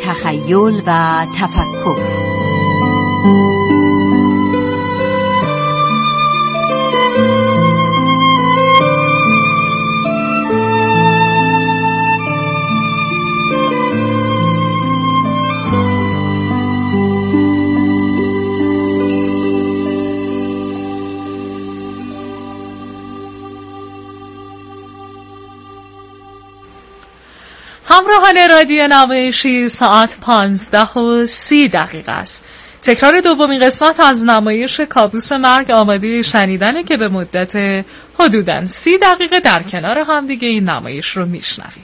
تخیل و تفکر. همراهان رادیو نمایشی، ساعت 15:30 است. تکرار دومین قسمت از نمایش کابوس مرگ آماده شنیدنه که به مدت حدوداً 30 دقیقه در کنار هم دیگه این نمایش رو میشنویم.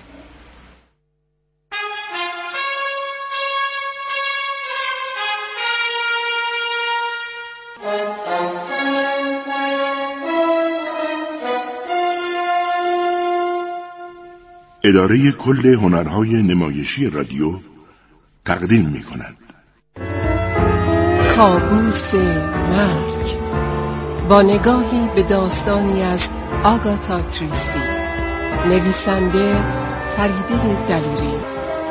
اداره کل هنرهای نمایشی رادیو تقدیم می‌کند کابوس مرگ، با نگاهی به داستانی از آگاتا کریستی، نویسنده فریده دلیری.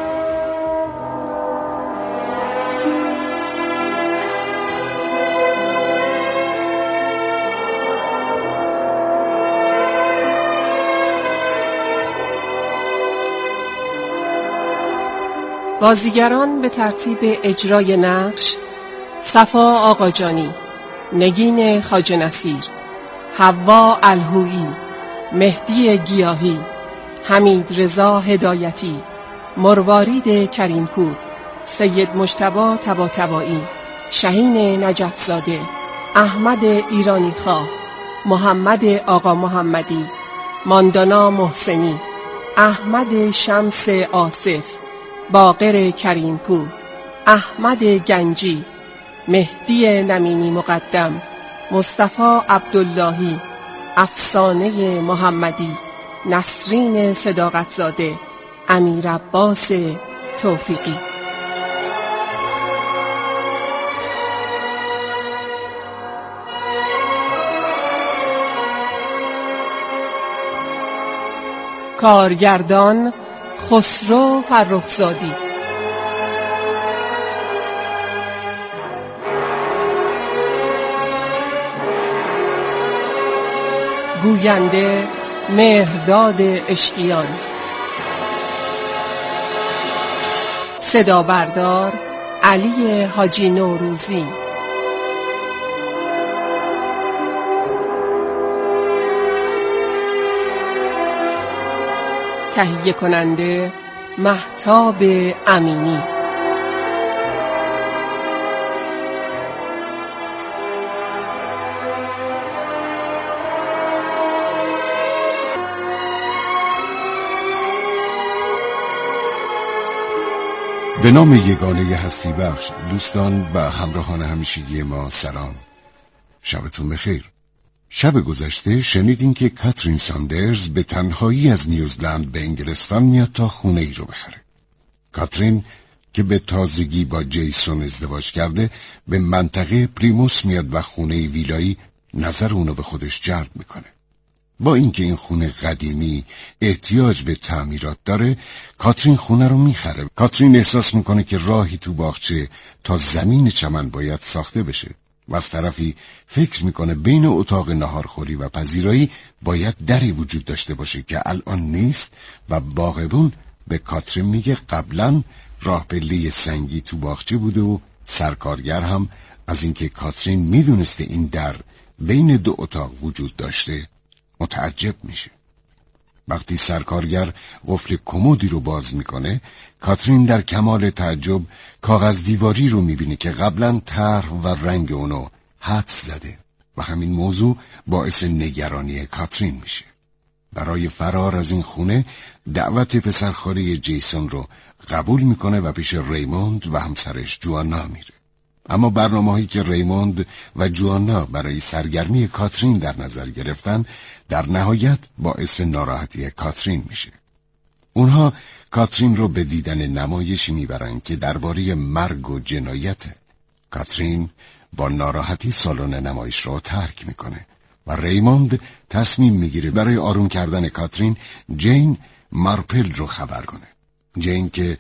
بازیگران به ترتیب اجرای نقش: صفا آقاجانی، نگین خواجه نصیر، حوا الهویی، مهدی گیاهی، حمید رضا هدایتی، مروارید کریمپور، سید مجتبی طباطبایی، شهین نجفزاده، احمد ایرانی خواه، محمد آقا محمدی، ماندانا محسنی، احمد شمس آصف، باقر کریمپور، احمد گنجی، مهدی نمینی مقدم، مصطفی عبداللهی، افسانه محمدی، نسرین صداقتزاده، امیر عباس توفیقی. کارگردان خسرو فرخزادی. گوینده مهرداد عشقیان. صدا بردار علی حاجی نوروزی. تهیه کننده مهتاب امینی. به نام یگانه هستی بخش، دوستان و همراهان همیشگی ما سلام. شبتون بخیر. شب گذشته شنیدین که کاترین ساندرز به تنهایی از نیوزلند به انگلستان میاد تا خونه ای رو بخره. کاترین که به تازگی با جیسون ازدواج کرده به منطقه پریموس میاد و خونه ویلایی نظر اونو به خودش جلب میکنه. با اینکه این خونه قدیمی احتیاج به تعمیرات داره، کاترین خونه رو میخره. کاترین احساس میکنه که راهی تو باغچه تا زمین چمن باید ساخته بشه و از طرفی فکر میکنه بین اتاق ناهارخوری و پذیرایی باید دری وجود داشته باشه که الان نیست و باغبون به کاترین میگه قبلا راه پله سنگی تو باغچه بوده و سرکارگر هم از اینکه کاترین میدونسته این در بین دو اتاق وجود داشته متعجب میشه. وقتی سرکارگر قفل کمدی رو باز میکنه، کاترین در کمال تعجب کاغذ دیواری رو میبینه که قبلا طرح و رنگ اونو حدس زده و همین موضوع باعث نگرانی کاترین میشه. برای فرار از این خونه دعوت پسرخاله جیسون رو قبول میکنه و پیش ریموند و همسرش جوانا میره. اما برنامه‌هایی که ریموند و جوانا برای سرگرمی کاترین در نظر گرفتن در نهایت باعث ناراحتی کاترین میشه. اونها کاترین رو به دیدن نمایشی میبرن که درباره مرگ و جنایته. کاترین با ناراحتی سالن نمایش رو ترک میکنه و ریموند تصمیم میگیره برای آروم کردن کاترین جین مارپل رو خبر کنه. جین که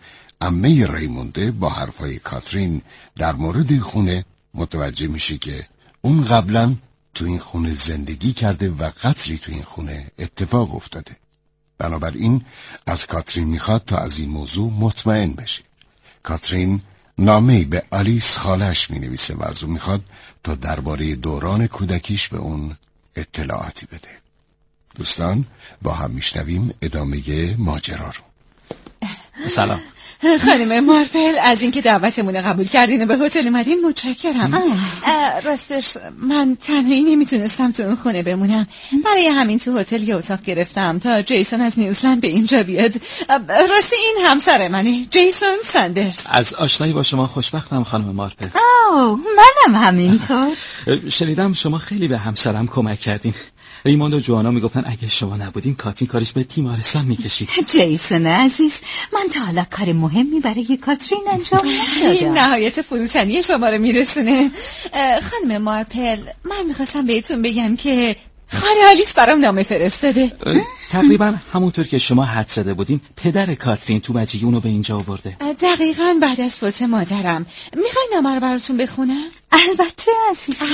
عمه ریمونده با حرفای کاترین در مورد خونه متوجه میشه که اون قبلا تو این خونه زندگی کرده و قتلی تو این خونه اتفاق افتاده. بنابراین از کاترین میخواد تا از این موضوع مطمئن بشه. کاترین نامه‌ای به آلیس خالش مینویسه و از اون میخواد تا درباره دوران کودکیش به اون اطلاعاتی بده. دوستان با هم میشنویم ادامه ماجرا رو. سلام خانم مارپل، از اینکه دعوتمون قبول کردین و به هتل اومدین متشکرم. راستش من تنهایی نمیتونستم تو اون خونه بمونم، برای همین تو هتل یه اتاق گرفتم تا جیسون از نیوزلند به اینجا بیاد. راستی این همسر منه، جیسون ساندرز. از آشنایی با شما خوشبختم خانم مارپل. منم همینطور. شنیدم شما خیلی به همسرم کمک کردین. ریموند و جوانا میگفتن اگه شما نبودین کاترین کارش به تیمارستان میکشید. جیسون عزیز، من تا حالا کار مهمی برای کاترین انجام ندادم. این نهایت فروتنی شما رو میرسونه. خانم مارپل، من میخواستم بهتون بگم که خاله آلیس برام نامه فرستاده. تقریبا همونطور که شما حد زده بودین پدر کاترین تو مجیگی اونو به اینجا آورده. دقیقاً بعد از فوت مادرم. میخواین نامه رو براتون بخونم؟ البته عزیزم.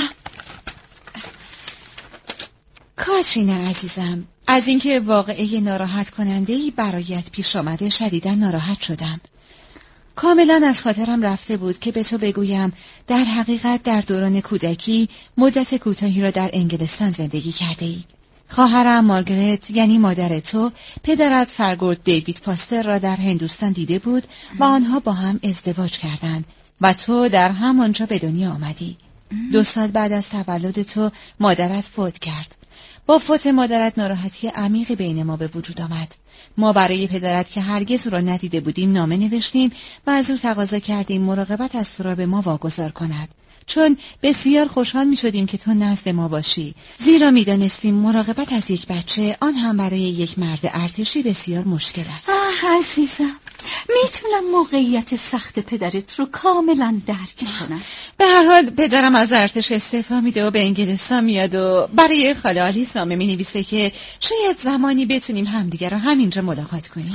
کاترین عزیزم، از اینکه واقعه ناراحت کننده‌ای برایت پیش آمده شدیداً ناراحت شدم. کاملاً از خاطرم رفته بود که به تو بگویم در حقیقت در دوران کودکی مدت کوتاهی را در انگلستان زندگی کرده ای. خواهرم مارگرت یعنی مادر تو پدرت سرگرد دیوید پاستر را در هندوستان دیده بود و آنها با هم ازدواج کردند و تو در همانجا به دنیا آمدی. 2 سال بعد از تولد تو مادرت فوت کرد. با فوت مادرت ناراحتی عمیقی بین ما به وجود آمد. ما برای پدرت که هرگز او را ندیده بودیم نامه نوشتیم و از او تقاضا کردیم مراقبت از تو را به ما واگذار کند، چون بسیار خوشحال می شدیم که تو نزد ما باشی، زیرا می دانستیم مراقبت از یک بچه، آن هم برای یک مرد ارتشی، بسیار مشکل است. عزیزم، میتونم موقعیت سخت پدرت رو کاملا درک کنم. به هر حال پدرم از ارتش استعفا میده و به انگلستان میاد و برای خاله آلیس نامه مینویسه که شاید زمانی بتونیم همدیگر رو همینجا ملاقات کنیم.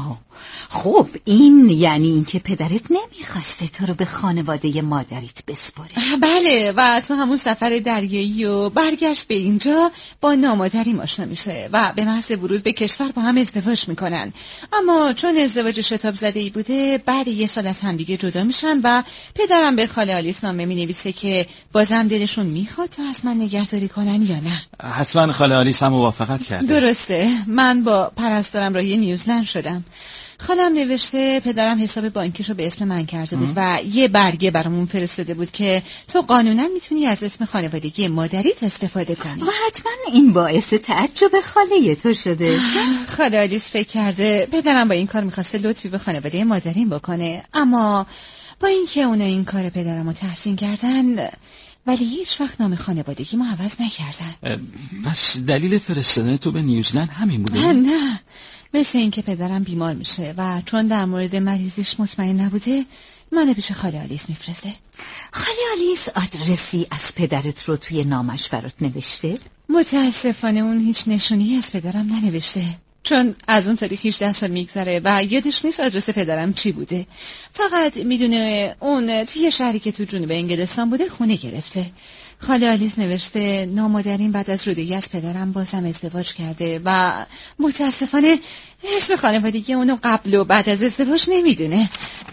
خب این یعنی اینکه پدرت نمیخواسته تو رو به خانواده مادریت بسپاره. بله، و تو همون سفر دریایی و برگشت به اینجا با نامادریم آشنا میشه و به محض ورود به کشور با هم ازدواج میکنن. اما چون ازدواج شتاب زده‌ای بوده بعد 1 سال از همدیگه جدا میشن و پدرم به خاله آلیس نامه مینویسه که بازم دلشون میخواد تا از من نگهداری کنن یا نه. حتما خاله آلیس هم موافقت کرده. درسته، من با پرستارم راهی نیوزلند شدم. خالم نوشته پدرم حساب بانکیشو به اسم من کرده بود و یه برگه برامون فرستاده بود که تو قانونا میتونی از اسم خانوادگی مادریت استفاده کنی. و حتما این باعث تعجب خاله تو شده. خاله آلیس فکر کرده پدرم با این کار میخواسته لطفی به خانواده مادریم بکنه، اما با اینکه اونا این کار پدرمو تحسین کردن ولی هیچ وقت نام خانوادگی ما عوض نکردن. بس دلیل فرستادن تو به نیوزلند همین بوده؟ نه، مثل این که پدرم بیمار میشه و چون در مورد مریضیش مطمئن نبوده منو پیش خاله آلیس میفرسته. خاله آلیس آدرسی از پدرت رو توی نامش برات نوشته؟ متاسفانه اون هیچ نشونی از پدرم ننوشته، چون از اون تاریخ 18 سال میگذره و یادش نیست آدرس پدرم چی بوده. فقط میدونه اون توی شهری که تو جنوب انگلستان بوده خونه گرفته. خاله آلیس نوشته نامادرین بعد از جدایی از پدرم بازم ازدواج کرده و متاسفانه اسم خانوادگی اونو قبل و بعد از ازدواج نمیدونه.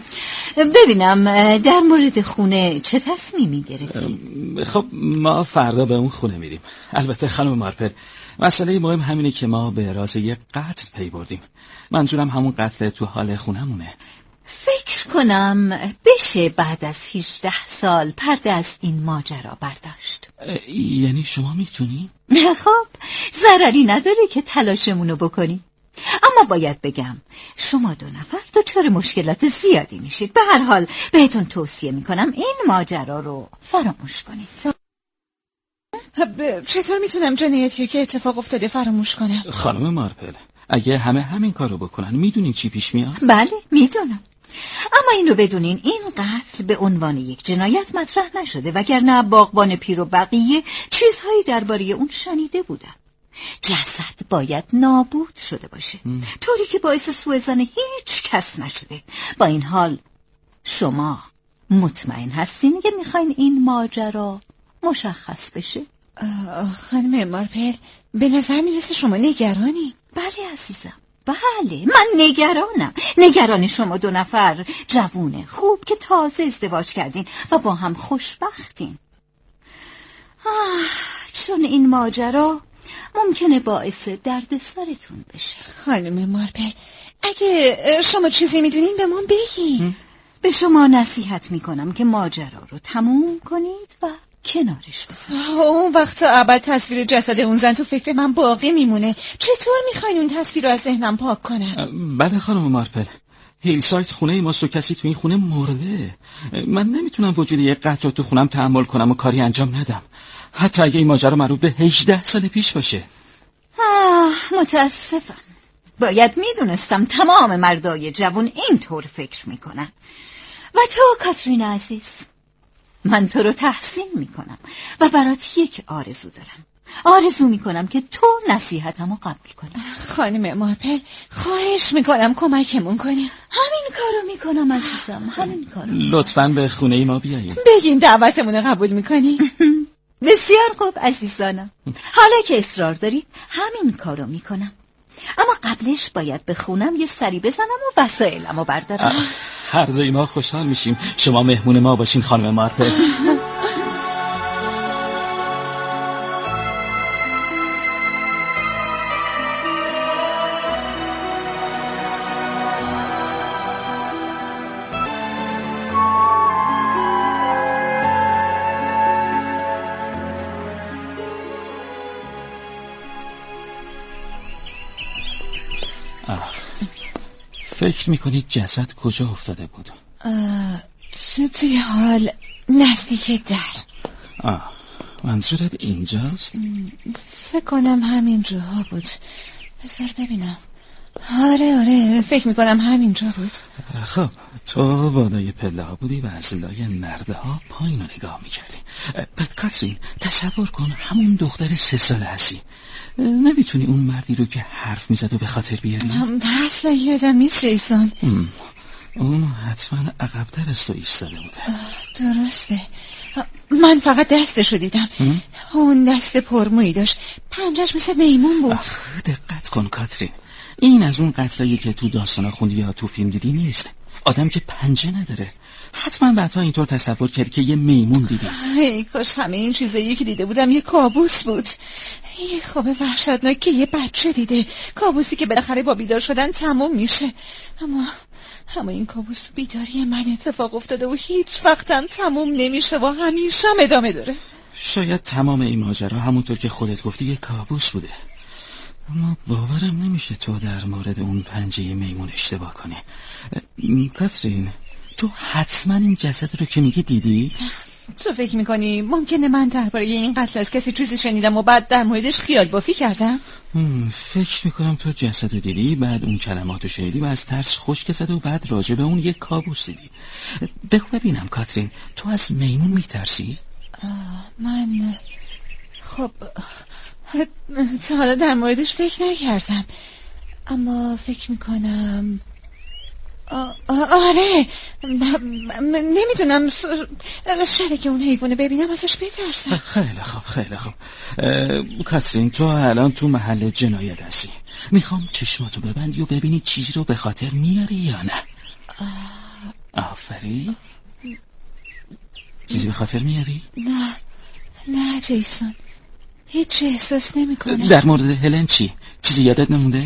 ببینم در مورد خونه چه تصمیمی گرفتی؟ خب ما فردا به اون خونه میریم. البته خانم مارپل، مسئله مهم همینه که ما به راز یک قتل پی بردیم. منظورم همون قتل تو حال خونمونه. فکر کنم بشه بعد از 18 سال پرده از این ماجرا برداشت. یعنی شما میتونی؟ خب ضرری نداره که تلاشمونو بکنی، اما باید بگم شما 2 نفر دچار مشکلات زیادی میشید. به هر حال بهتون توصیه میکنم این ماجرا رو فراموش کنید. چطور میتونم جنایتی که اتفاق افتاده فراموش کنم؟ خانم مارپل، اگه همین کارو بکنن میدونین چی پیش میاد؟ بله میدونم، اما این رو بدونین این قتل به عنوان یک جنایت مطرح نشده، وگرنه باغبان پیر و بقیه چیزهایی درباره اون شنیده بودن. جسد باید نابود شده باشه، طوری که باعث سوءظن هیچ کس نشده. با این حال شما مطمئن هستین که میخواین این ماجرا مشخص بشه؟ خانم مارپل، به نظر میرسه شما نگرانی. بله عزیزم، بله، من نگران شما دو نفر جوونه خوب که تازه ازدواج کردین و با هم خوشبختین. چون این ماجرا ممکنه باعث دردسرتون بشه. خانم مارپل، اگه شما چیزی میدونین به ما بگین. به شما نصیحت میکنم که ماجرا رو تموم کنید و کنارش بذارید. اون وقت تا ابد تصویر جسد اون زن تو فکر من باقی میمونه. چطور میخواین اون تصویر رو از ذهنم پاک کنم؟ بله خانم مارپل، هیل سایت خونه ماست و کسی تو این خونه مرده. من نمیتونم وجود یک قتل رو تو خونم تحمل کنم و کاری انجام ندم، حتی اگه این ماجرا مربوط به 18 سال پیش باشه. متاسفم. باید میدونستم تمام مردای جوان اینطور فکر میکنن. و تو کاترین عزیز، من تو رو تحسین میکنم و برات یک آرزو دارم. آرزو میکنم که تو نصیحتمو قبول کنی. خانم مارپل، خواهش میکنم کمکمون کنی. همین کارو میکنم عزیزم، همین کارو. لطفاً به خونه ما بیایید. بگین دعوتمون قبول میکنی؟ بسیار خوب عزیزانم، حالا که اصرار دارید همین کارو میکنم. اما قبلش باید به خونم یه سری بزنم و وسایلمو بردارم. هر دوی ما خوشحال میشیم شما مهمون ما باشین خانم مارپل. فکر میکنید جسد کجا افتاده بود؟ توی حال نزدیک در. منظورت اینجاست؟ فکر کنم همین جاها بود. بذار ببینم. آره فکر میکنم همین جا بود. خب تو بالای پله ها بودی و از لای نرده ها پایین رو نگاه میکردی. کاترین تصور کن همون دختر 3 ساله هستی. نمیتونی اون مردی رو که حرف میزد و به خاطر بیاری؟ اصلا یادم نیست جیسون. اون حتما عقب‌تر از تو ایستاده بوده. درسته، من فقط دستشو دیدم. اون دست پرمویی داشت، پنجهش مثل میمون بود. دقت کن کاترین، این از اون قتلایی که تو داستانا خوندی یا تو فیلم دیدی نیست. آدم که پنجه نداره. حتما بعدها اینطور تصور کردی که یه میمون دیدی. ای کاش همه این چیزایی که دیده بودم یه کابوس بود. یه خواب وحشتناک که یه بچه دیده، کابوسی که بالاخره با بیدار شدن تموم میشه. اما این کابوس بیداری من اتفاق افتاده و هیچ وقتم تموم نمیشه و همیشه ادامه داره. شاید تمام این ماجرا همونطور که خودت گفتی یه کابوس بوده. اما باورم نمیشه تو در مورد اون پنجه میمون اشتباه کنی. کاترین، تو حتما این جسد رو که میگی دیدی؟ تو فکر میکنی ممکنه من درباره این قتل از کسی چیزی شنیدم و بعد در موردش خیال بافی کردم؟ فکر میکنم تو جسد رو دیدی، بعد اون کلمات رو شنیدی و از ترس خشک زده و بعد راجع به اون یک کابوس دیدی. بگو ببینم کاترین، تو از میمون میترسی؟ من خب تا حالا در موردش فکر نکردم، اما فکر میکنم آره نمیدونم، شاید که اون حیوانه ببینم ازش بترسم. خیلی خوب کاترین، تو الان تو محل جنایت هستی. میخوام چشماتو ببندی و ببینی چیزی رو به خاطر میاری یا نه. آفرین. چیزی به خاطر میاری؟ نه جیسون، هیچ احساس نمی کنم. در مورد هلن چی؟ چیزی یادت نمونده؟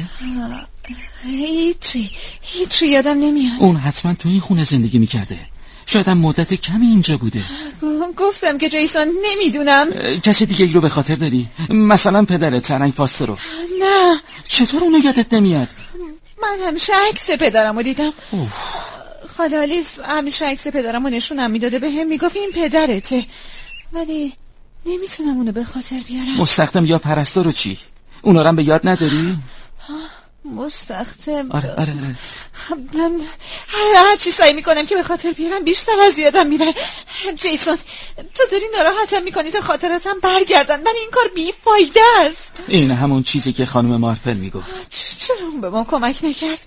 هیچی یادم نمیاد. اون حتما تو این خونه زندگی میکرده، شاید هم مدت کمی اینجا بوده. گفتم که جیسون نمیدونم. کسی دیگه ای رو به خاطر داری؟ مثلا پدرت، سرنگ پاسته رو؟ نه. چطور اونو یادت نمیاد؟ من همیشه عکس پدرم رو دیدم. خاله آلیس همیشه عکس پدرم رو نشونم میداده، به هم میگفت این پدرته، ولی نمیتونم اونو به خاطر بیارم. مستخدم یا پرستار رو چی؟ اونا رو هم به یاد نداری؟ مستخدم. آره. هر چی سعی میکنم که به خاطر بیارم بیشتر از یادم میره. جیسون، تو داری ناراحتم میکنی تا خاطراتم برگردن، ولی این کار بیفایده است. این همون چیزی که خانم مارپل میگفت. چرا اون به ما کمک نکرد؟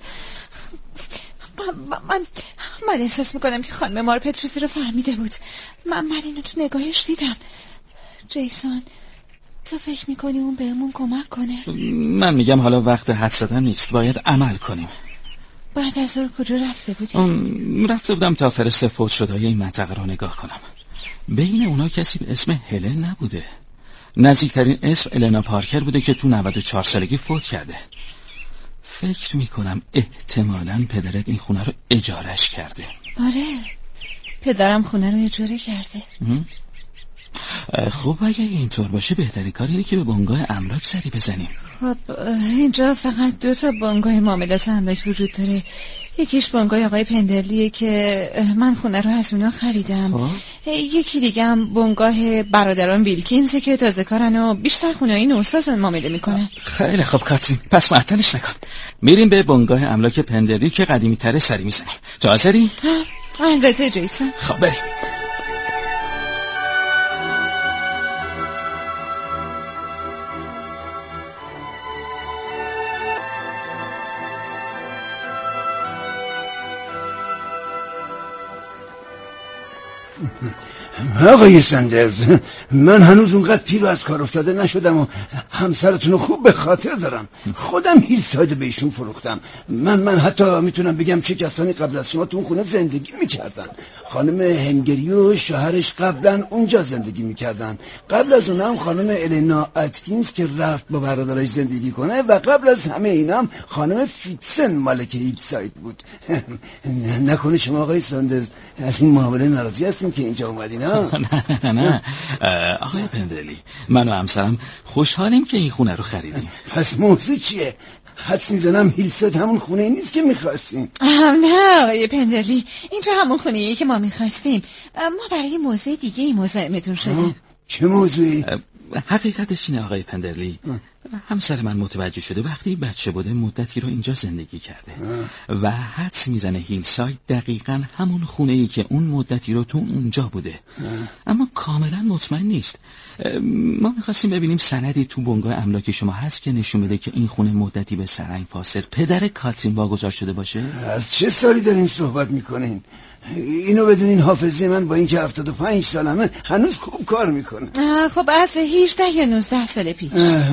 من احساس میکنم که خانم مارپل چیزی رو فهمیده بود. من اینو تو نگاهش دیدم. جیسون، تو فکر میکنی اون بهمون کمک کنه؟ من میگم حالا وقت حد زدن نیست، باید عمل کنیم. بعد از اون کجا رفته بودی؟ رفته بودم تا فرست فوت شده‌های این منطقه رو نگاه کنم. بین اونا کسی به اسم هلن نبوده. نزدیکترین اسم النا پارکر بوده که تو 94 سالگی فوت کرده. فکر میکنم احتمالاً پدرت این خونه رو اجارش کرده. آره، پدرم خونه رو اجاره کرده. خب اگه اینطور باشه بهترین کار اینه که به بنگاه املاک سری بزنیم. خب اینجا فقط 2 بنگاه معاملات املاک وجود داره. یکیش بنگاه آقای پندرلیه که من خونه رو از اونا خریدم. یکی دیگه هم بنگاه برادران ویلکینزه که تازه کارن و بیشتر خونه‌های نوساز معامله میکنن. خیلی خب کاترین، پس معطلش نکن. میریم به بنگاه املاک پندرلی که قدیمی تره سری میزنیم. تو حاضری؟ البته جیسون. خب بریم. آقای ساندرز، من هنوز اونقدر پیر و از کار افتاده نشدم و همسرتون رو خوب به خاطر دارم. خودم هیلساید بهشون فروختم. من حتی میتونم بگم چه کسانی قبل از شما تو اون خونه زندگی میکردن. خانم هنگری و شوهرش قبلا اونجا زندگی میکردن. قبل از اونم خانم النا اتکینز که رفت با برادرش زندگی کنه و قبل از همه اینم خانم فیتسن مالک هیلساید بود. نکنه شما آقای ساندرز از این معامله ناراضی هستین که اینجا اومدین؟ نه آقای پندرلی، من و همسرم خوشحالیم که این خونه رو خریدیم. پس موضوع چیه؟ حدس میزنم هیلساید همون خونه ای نیست که میخواستیم. نه آقای پندرلی، اینجا همون خونه ایه که ما میخواستیم. ما برای موضوع دیگه ای مزاحمتون شدیم. چه موضوعی؟ حقیقتش اینه آقای پندرلی، همسر من متوجه شده وقتی بچه بوده مدتی رو اینجا زندگی کرده و حدس میزنه هیلساید دقیقاً همون خونه ای که اون مدتی رو تو اونجا بوده، اما کاملا مطمئن نیست. ما میخواستیم ببینیم سندی تو بنگاه املاک شما هست که نشون بده که این خونه مدتی به سرنگ فاصل پدر کاترین واگذار شده باشه. از چه سالی دارین صحبت میکنین؟ اینو بدونین حافظه من با اینکه 75 سالمه هنوز خوب کار میکنه. خب از 18 یا 19 سال پیش.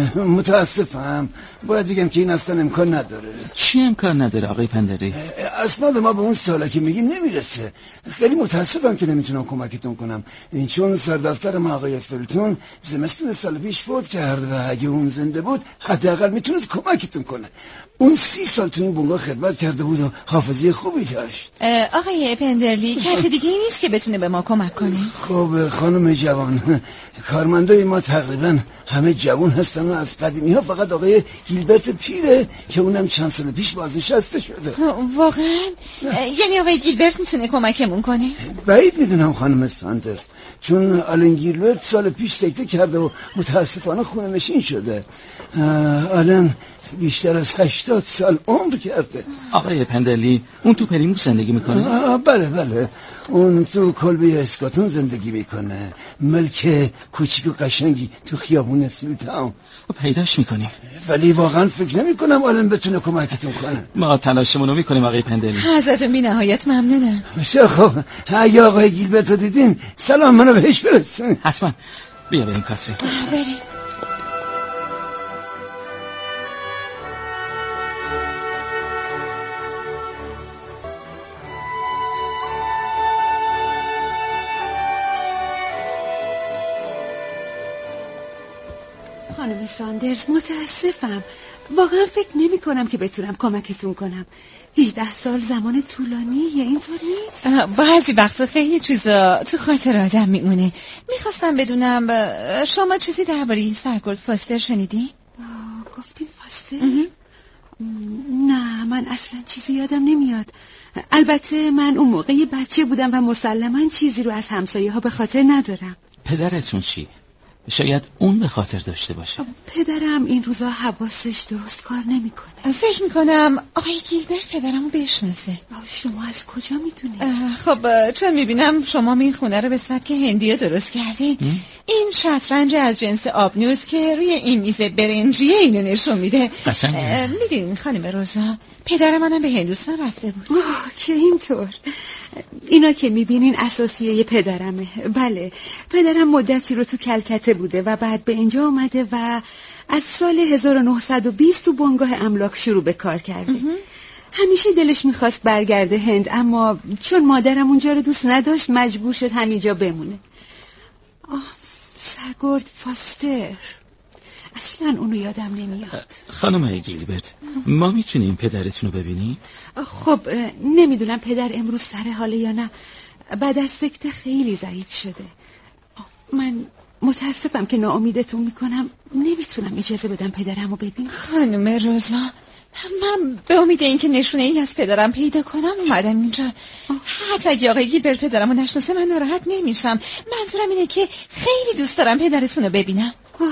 متاسفم، باید بگم که این اصلا امکان نداره. چی امکان نداره آقای پندری؟ اسناد ما به اون سالا که میگین نمیرسه. خیلی متاسفم که نمیتونم کمکتون کنم، چون سردفتر ما آقای فلتون زمستون سال پیش فوت کرد و اگه اون زنده بود حداقل میتونست کمکتون کنه. اون 30 سال تو این بنگاه خدمت کرده بود و حافظه خوبی داشت. آقای پندرلی، کسی دیگه ای نیست که بتونه به ما کمک کنه؟ خب خانم جوان، کارمندای ما تقریبا همه جوان هستن و از قدیمی ها فقط آقای گیلبرت پیره که اونم چند سال پیش بازنشسته شده. واقعا؟ یعنی آقای گیلبرت میتونه کمکمون کنه؟ بعید میدونم خانم ساندرز، چون آلن گیلبرت سال پیش سکته کرده و متاسفانه خونه نشین شده. آلن بیشتر از 80 سال عمر کرده. آقای پندرلی، اون تو پریموس زندگی میکنه؟ بله، اون تو کلبه اسکاتون زندگی میکنه، ملک کوچیک و قشنگی تو خیابون سیلتاون. پیداش میکنیم، ولی واقعا فکر نمی کنم آلن بتونه کمکتون کنه. ما تلاشمون رو میکنیم آقای پندرلی. ازتون بی نهایت ممنونم. خب اگه آقای گیلبرت رو دیدین سلام منو بهش برسون. حتما. بیا بریم کاترین. بریم. خانم ساندرز، متاسفم، واقعا فکر نمی کنم که بتونم کمکتون کنم. 18 سال زمان طولانیه، اینطور نیست؟ بعضی وقتا خیلی چیزا تو خاطر آدم میمونه. میخواستم بدونم شما چیزی درباره سرگرد فاستر شنیدی؟ گفتیم فاستر؟ نه، من اصلا چیزی یادم نمیاد. البته من اون موقع بچه بودم و مسلماً چیزی رو از همسایه ها به خاطر ندارم. پدرتون چی؟ شاید اون به خاطر داشته باشه. پدرم این روزا حواسش درست کار نمیکنه. فکر میکنم آقای گیلبرت پدرمو بشناسه. شما از کجا میدونید؟ خب چون میبینم شما این خونه رو به سبک هندی درست کردین. این شطرنج از جنس آبنوس که روی این میز برنجیه اینو نشون میده. میدونین خانم روزا، پدر منم به هندوستان رفته بود. که اینطور. اینا که میبینین اساسیه پدرمه. بله، پدرم مدتی رو تو کلکته بوده و بعد به اینجا اومده و از سال 1920 تو بنگاه املاک شروع به کار کرده. همیشه دلش میخواست برگرده هند، اما چون مادرم اونجا رو دوست نداشت مجبور شد همینجا بمونه. سرگرد فاستر، اصلا اونو یادم نمیاد. خانم گیلبرت، ما میتونیم پدرتون رو ببینیم؟ خب نمیدونم پدر امروز سر حاله یا نه. بعد از سکته خیلی ضعیف شده. من متاسفم که ناامیدتون میکنم، نمیتونم اجازه بدم پدرم رو ببینم. خانم روزا، من به امید اینکه نشونه ای از پدرم پیدا کنم اومدم اینجا. حتی اگه آقای گیلبرت پدرم رو نشناسه من ناراحت نمیشم. منظورم اینه که خیلی دوست دارم پدرتون رو ببینم.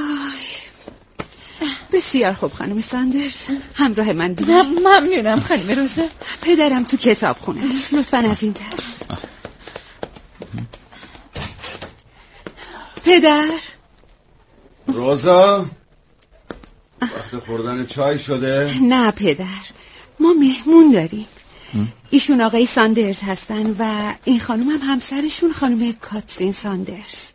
بسیار خوب خانم ساندرز، همراه من بید. ممنونم خانم روزا. پدرم تو کتاب خونه است، لطفاً از این طرف. پدر. روزا، وقت خوردن چای شده؟ نه پدر، ما مهمون داریم. ایشون آقای ساندرز هستن و این خانم هم همسرشون خانم کاترین ساندرز.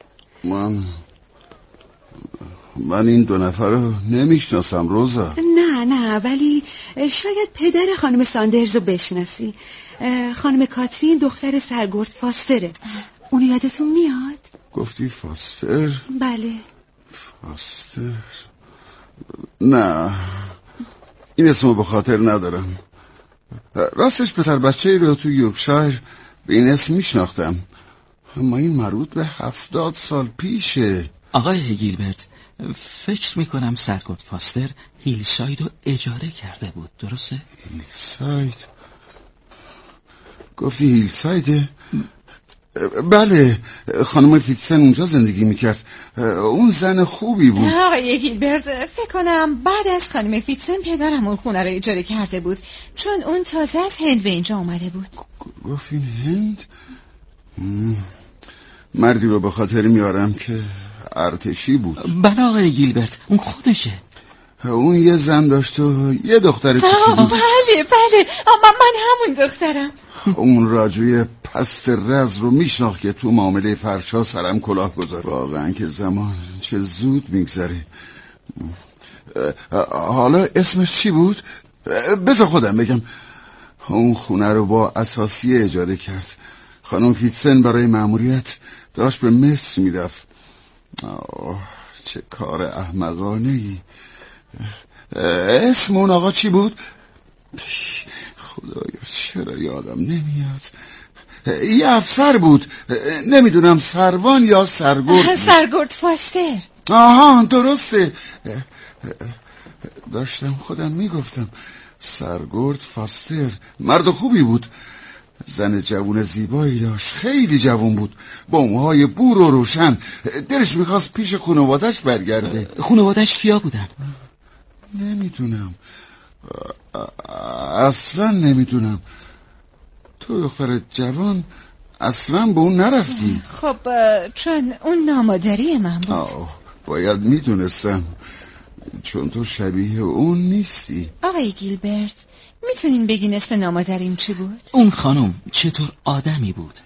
من این دو نفر رو نمیشناسم روزا. نه ولی شاید پدر خانم ساندرز رو بشناسی. خانم کاترین دختر سرگرد فاستره. اونو یادتون میاد؟ گفتی فاستر؟ بله. فاستر؟ نه، این اسمو به خاطر ندارم. راستش پسر بچه رو تو یورکشایر به این اسم میشناختم، اما این مربوط به 70 سال پیشه. آقای گیلبرت، فکر میکنم سرگرد فاستر هیلساید رو اجاره کرده بود، درسته؟ هیلساید؟ گفتی هیلسایده؟ بله، خانم فیتسن اونجا زندگی میکرد. اون زن خوبی بود. آقای گیلبرت، فکر کنم بعد از خانم فیتسن پدرم اون خونه رو اجاره کرده بود، چون اون تازه از هند به اینجا اومده بود. گفتین هند؟ مردی رو به خاطر میارم که ارتشی بود. بله آقای گیلبرت، اون خودشه. اون یه زن داشت و یه دختر کوچولو. بله من همون دخترم. اون راجوی پست رز رو میشناخت که تو معامله فرشا سرم کلاه گذار. واقعا که زمان چه زود میگذره. حالا اسمش چی بود؟ بذار خودم بگم. اون خونه رو با اساسیه اجاره کرد. خانم فیتسن برای مأموریت داشت به مصر میرفت. چه کار احمقانه‌ای. اسم اون آقا چی بود؟ خدایا چرا یادم نمیاد. یه افسر بود، نمیدونم سروان یا سرگرد. سرگرد فاستر. آها درسته، داشتم خودم میگفتم. سرگرد فاستر مرد خوبی بود. زن جوون زیبایی داشت، خیلی جوون بود، با موهای بور و روشن. دلش میخواست پیش خانواده‌اش برگرده. خانواده‌اش کیا بودن؟ نمیدونم، اصلا نمیدونم. تو دختر جوان اصلا به اون نرفتی؟ خب چون اون نامادری من بود. باید میدونستم، چون تو شبیه اون نیستی. آقای گیلبرت، میتونین بگین اسم نامادریم چی بود؟ اون خانم چطور آدمی بود؟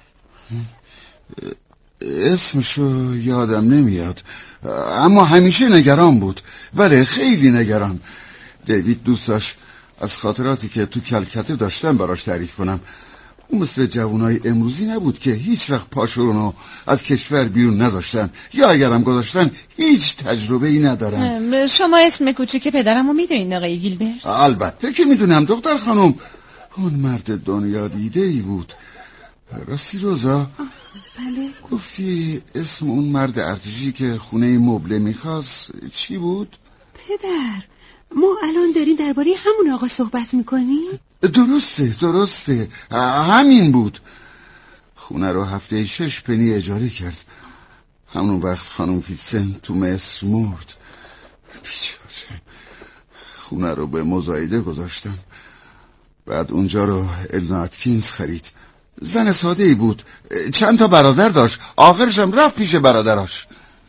اسمشو یادم نمیاد، اما همیشه نگران بود. بله خیلی نگران. دیوید دوست داشت از خاطراتی که تو کلکته داشتم براش تعریف کنم. اون مثل جوانای امروزی نبود که هیچ وقت پاشونو از کشور بیرون نذاشتن، یا اگرم گذاشتن هیچ تجربه ای ندارن. شما اسم کوچیک پدرم رو میدونین آقای گیلبرت؟ البته که میدونم دختر خانم. اون مرد دنیا دیده ای بود. راستی روزا؟ بله. گفتی اسم اون مرد ارتشی که خونه مبله میخواست چی بود؟ پدر، ما الان داریم درباره همون آقا صحبت میکنیم؟ درسته همین بود. خونه رو هفته 6 پنی اجاره کرد. همون وقت خانم فیتسن تو مصر مرد. بیچاره. خونه رو به مزایده گذاشتم. بعد اونجا رو النا اتکینز خرید. زن ساده ای بود، چند تا برادر داشت، آخرشم رفت پیش برادراش.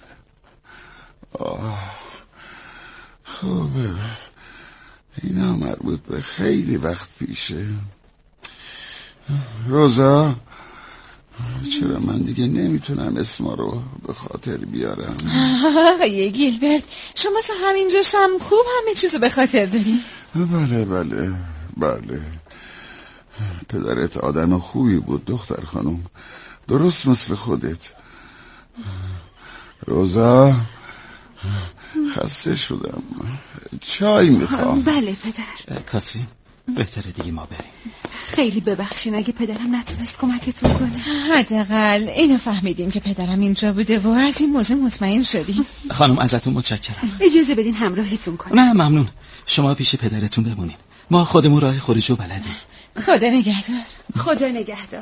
خوبه، اینا مربوط به خیلی وقت پیشه. روزا، چرا من دیگه نمیتونم اسما رو به خاطر بیارم؟ آقای گیلبرت، شما تا همینجاشم خوب همه چیزو به خاطر داری؟ بله. پدرت آدم خوبی بود دختر خانم، درست مثل خودت. روزا، خسته شدم، چای میخوام. بله پدر. کاترین، بهتره دیگه ما بریم. خیلی ببخشین اگه پدرم نتونست کمکتون کنه. حداقل اینو فهمیدیم که پدرم اینجا بوده و از این موضوع مطمئن شدیم. خانم ازتون متشکرم. اجازه بدین همراهیتون کنم. نه ممنون، شما پیش پدرتون بمونین، ما خودمون راه خروجو بلدیم. خدا نگهدار. خدا نگهدار.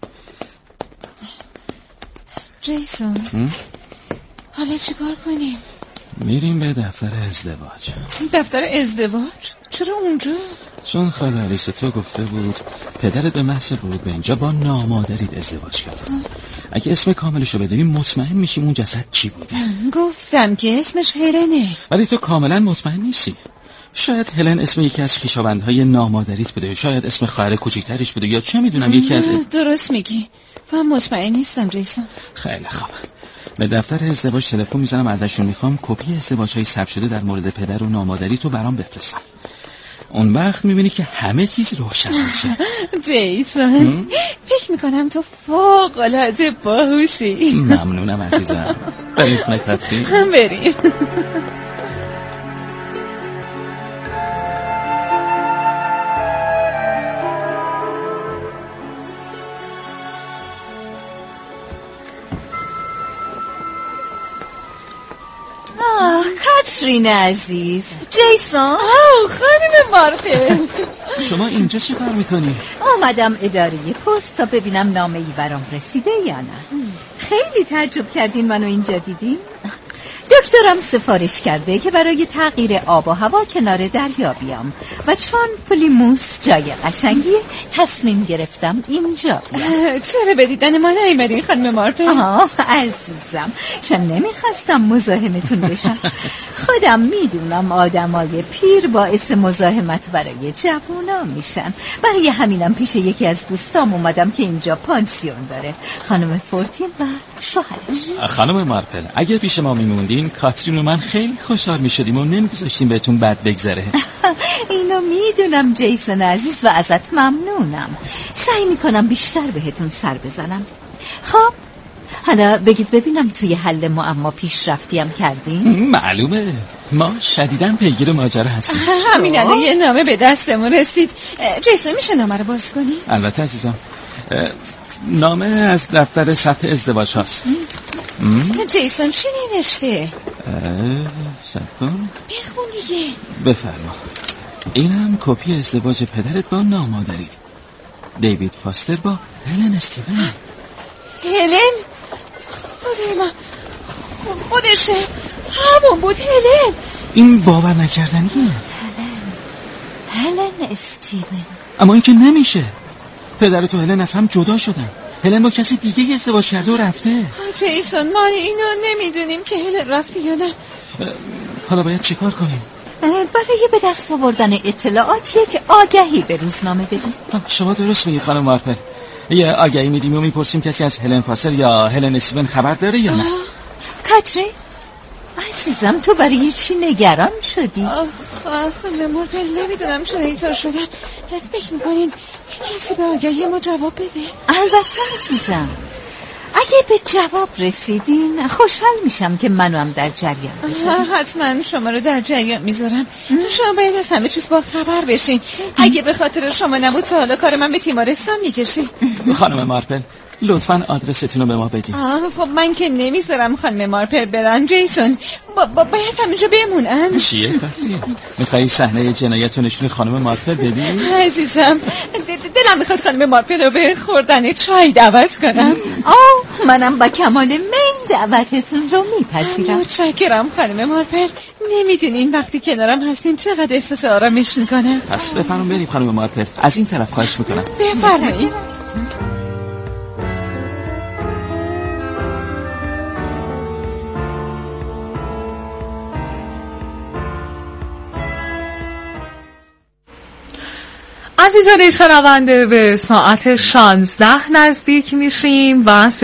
جیسون، حالا چیکار کنیم؟ میریم به دفتر ازدواج. دفتر ازدواج؟ چرا اونجا؟ چون خاله آلیس تو گفته بود پدرت به محض ورود به اینجا با نامادریت ازدواج کرد. اگه اسم کاملشو بدونیم مطمئن میشیم اون جسد کی بوده. گفتم که اسمش هلنه. ولی تو کاملا مطمئن نیستی. شاید هلن اسم یکی از خویشاوندهای نامادریت بوده، شاید اسم خواهر کوچیکترش بوده، یا چه میدونم یکی از درست میگی. من مطمئن نیستم جیسون. خیلی خوب، به دفتر ازدواج تلفن میزنم، ازشون میخوام کپی ازدواج‌های ثبت شده در مورد پدر و نامادری تو برام بفرستن. اون وقت میبینی که همه چیز روشن میشه. جیسون، فکر میکنم تو فوق‌العاده باهوشی. ممنونم عزیزم. بریم خونه کاترین. بریم. کاترین عزیز. جیسون. خانم مارپل. شما اینجا چه کار میکنی؟ آمدم اداره پست تا ببینم نامه‌ای برام رسیده یا نه. خیلی تعجب کردین منو اینجا دیدین؟ دکترم سفارش کرده که برای تغییر آب و هوا کنار دریا بیام و چون پلیموس جای قشنگیه تصمیم گرفتم اینجا بیام. چرا به دیدن ما نیومدین خانم مارپل؟ عزیزم، چون نمیخواستم مزاحمتون بشم. خودم میدونم آدمای پیر باعث مزاحمت برای جوونا میشن. برای همینم پیش یکی از دوستام اومدم که اینجا پانسیون داره، خانم فورتین و شوهرش. خانم مارپل، اگه پیش ما میموندین کاترین و من خیلی خوشحال میشدیم و نمیگذاشتیم بهتون بد بگذره. اینو میدونم جیسون عزیز و ازت ممنونم. سعی میکنم بیشتر بهتون سر بزنم. خب حالا بگید ببینم توی حل معما پیشرفتیم کردین؟ معلومه، ما شدیداً پیگیر ماجرا هستیم. همین الان یه نامه به دستمون رسید. جیسون میشه نامه رو باز کنی؟ البته عزیزم. نامه از دفتر ثبت ازدواج هاست. جیسون چی نوشته؟ صبر کن بخون دیگه. بفرما. اینم کپی ازدواج پدرت با نامادریت، دیوید فاستر با هلن استیون. هلن؟ خدای من، خودشه، همون بود هلن. این باور نکردنیه. هلن استیون. اما این که نمیشه، پدرت و هلن از هم جدا شدن. هلن با کسی دیگه ازدواج کرده و رفته. جیسون، ما اینو نمیدونیم که هلن رفته یا نه. حالا باید چیکار کنیم؟ برای به دست آوردن اطلاعاتیه که آگهی به روزنامه بدیم. شما درست میگی خانم مارپل. یه آگهی میدیم و میپرسیم کسی از هلن فاستر یا هلن استیون خبر داره یا نه. کاترین عزیزم، تو برای چی نگران شدی؟ خانم مارپل، نمیدونم چرا اینطور شدم. فکر میکنین کسی به آگهی ما جواب بده؟ البته عزیزم، اگه به جواب رسیدین خوشحال میشم که منو هم در جریان بذارین. حتما شما رو در جریان میذارم. شما باید از همه چیز با خبر بشین. اگه به خاطر شما نبود تا حالا کار من به تیمارستان میکشه. خانم مارپل، لطفاً آدرستون رو به ما بدین. خب من که نمیذارم خانم مارپل برن. جیسون، باید همینجا بمونن. چیه کاترین؟ میخوایی صحنه جنایت رو نشون خانم مارپل ببین؟ عزیزم، دلم میخواد خانم مارپل رو به خوردن چای دعوت کنم. منم با کمال میل دعوتتون رو میپذیرم. متشکرم خانم مارپل. نمیدونین وقتی کنارم هستیم چقدر احساس آرامش میکنم. پس بفرمایید بریم خانم مارپل. از این طرف خواهش میکنم. بفرمایید. عزیزان شنونده، به ساعت 16 نزدیک میشیم و